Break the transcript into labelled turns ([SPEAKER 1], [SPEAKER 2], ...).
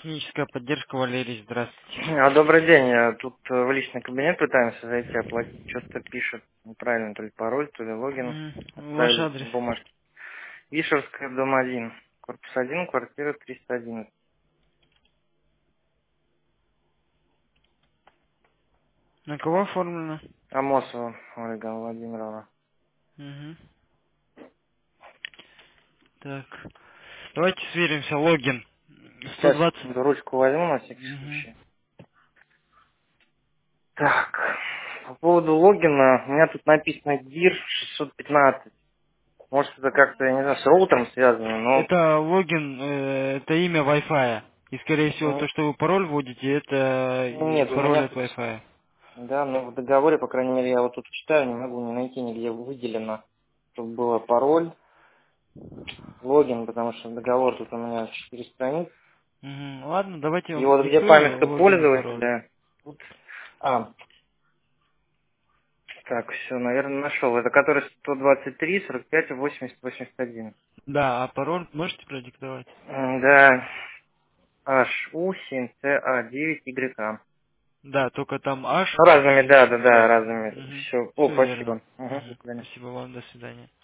[SPEAKER 1] Техническая поддержка, Валерий, здравствуйте.
[SPEAKER 2] Добрый день. Тут в личный кабинет пытаемся зайти, оплатить. Что-то пишет неправильно, то ли пароль, то ли логин.
[SPEAKER 1] Ваш
[SPEAKER 2] Отправили
[SPEAKER 1] адрес.
[SPEAKER 2] бумажки. Вишерская, дом 1. Корпус 1, квартира 311.
[SPEAKER 1] На кого оформлено?
[SPEAKER 2] Амосова Ольга Владимировна.
[SPEAKER 1] Мгм. Так. Давайте сверимся. Логин.
[SPEAKER 2] Сейчас
[SPEAKER 1] 120.
[SPEAKER 2] ручку возьму на всякий
[SPEAKER 1] Мгм.
[SPEAKER 2] случай. Так. По поводу логина, у меня тут написано DIR 615. Может, это как-то, я не знаю, с роутером связано, но...
[SPEAKER 1] Это логин, это имя Wi-Fi. И, скорее всего, то, что вы пароль вводите, это
[SPEAKER 2] Нет, у
[SPEAKER 1] пароль
[SPEAKER 2] меня
[SPEAKER 1] от
[SPEAKER 2] тут...
[SPEAKER 1] Wi-Fi.
[SPEAKER 2] Да, но в договоре, по крайней мере, я вот тут читаю, не могу не найти нигде выделено, чтобы было пароль, логин, потому что договор тут у меня 4 страницы.
[SPEAKER 1] Мгм. Ладно, давайте я
[SPEAKER 2] И
[SPEAKER 1] вам
[SPEAKER 2] вот где
[SPEAKER 1] диктую
[SPEAKER 2] памятка
[SPEAKER 1] логин и пароль.
[SPEAKER 2] пользователя, тут... А, так, все, наверное, нашел. Это который 123, 45, 80, 81.
[SPEAKER 1] Да, а пароль можете продиктовать?
[SPEAKER 2] Да, HU7CA9YA.
[SPEAKER 1] Да, только там H
[SPEAKER 2] Ну, разными,
[SPEAKER 1] и
[SPEAKER 2] да,
[SPEAKER 1] да.
[SPEAKER 2] разными. Все. О,
[SPEAKER 1] Все верно.
[SPEAKER 2] спасибо. Угу, до
[SPEAKER 1] Мгм.
[SPEAKER 2] свидания.
[SPEAKER 1] Спасибо вам, до свидания.